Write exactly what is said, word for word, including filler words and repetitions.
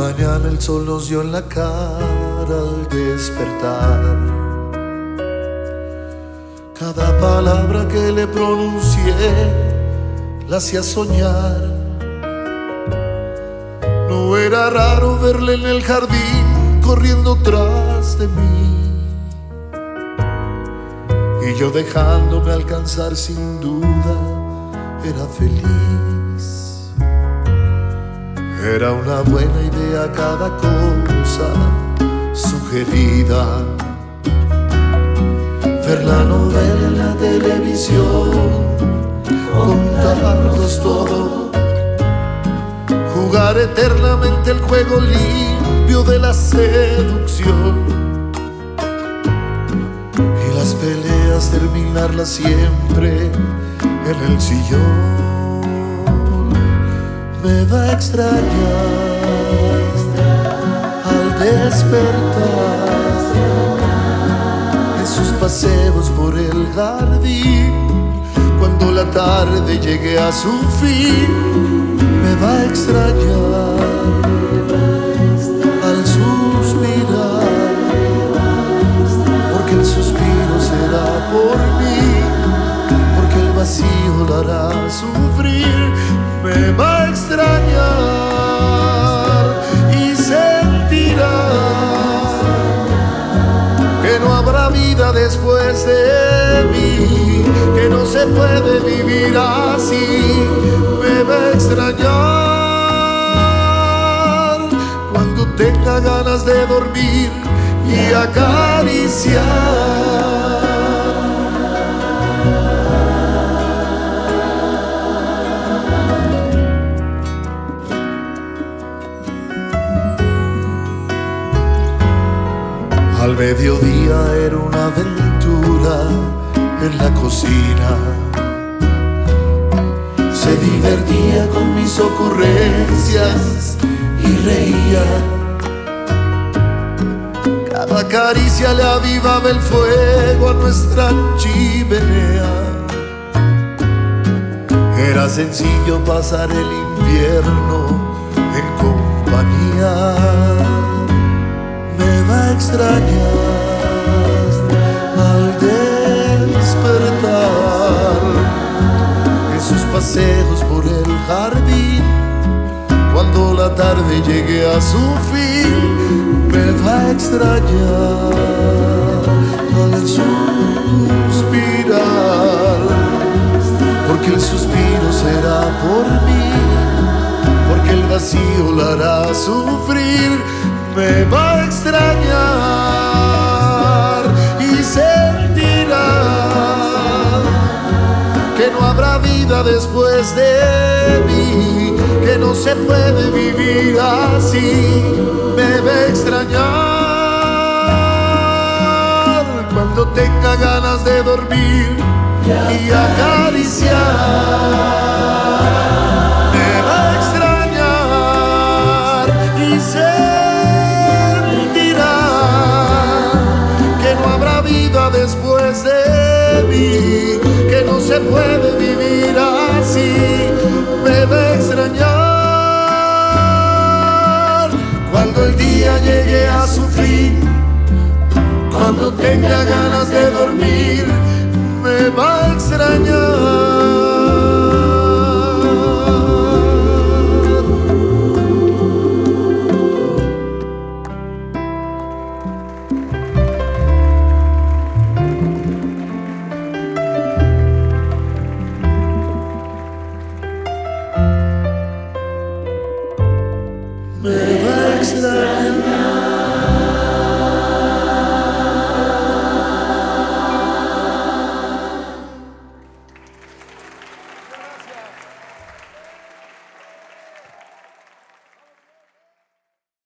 mañana el sol nos dio en la cara al despertar. Cada palabra que le pronuncié la hacía soñar. No era raro verle en el jardín corriendo tras de mí, y yo dejándome alcanzar sin duda era feliz. Era una buena idea cada cosa sugerida. Ver la novela en la televisión, contarnos todo, jugar eternamente el juego limpio de la seducción, y las peleas terminarlas siempre en el sillón. Me va a extrañar al despertar en sus paseos por el jardín. Cuando la tarde llegue a su fin, me va a extrañar al suspirar, porque el suspiro será por mí, porque el vacío la hará sufrir. Me va a extrañar y sentirá que no habrá vida después de mí, que no se puede vivir así. Me va a extrañar cuando tenga ganas de dormir y acariciar. Al mediodía era una aventura en la cocina. Se divertía con mis ocurrencias y reía. Cada caricia le avivaba el fuego a nuestra chimenea. Era sencillo pasar el invierno en compañía. Me va a extrañar al despertar en sus paseos por el jardín. Cuando la tarde llegue a su fin, me va a extrañar al suspirar, porque el suspiro será por mí, porque el vacío la hará sufrir. Me va a extrañar y sentirá que no habrá vida después de mí, que no se puede vivir así. Me va a extrañar cuando tenga ganas de dormir y acariciar. Me va a extrañar y sentirá después de mí, que no se puede vivir así. Me va a extrañar cuando el día llegue a su fin, cuando tenga ganas de dormir. Me va a extrañar. Me va a extrañar.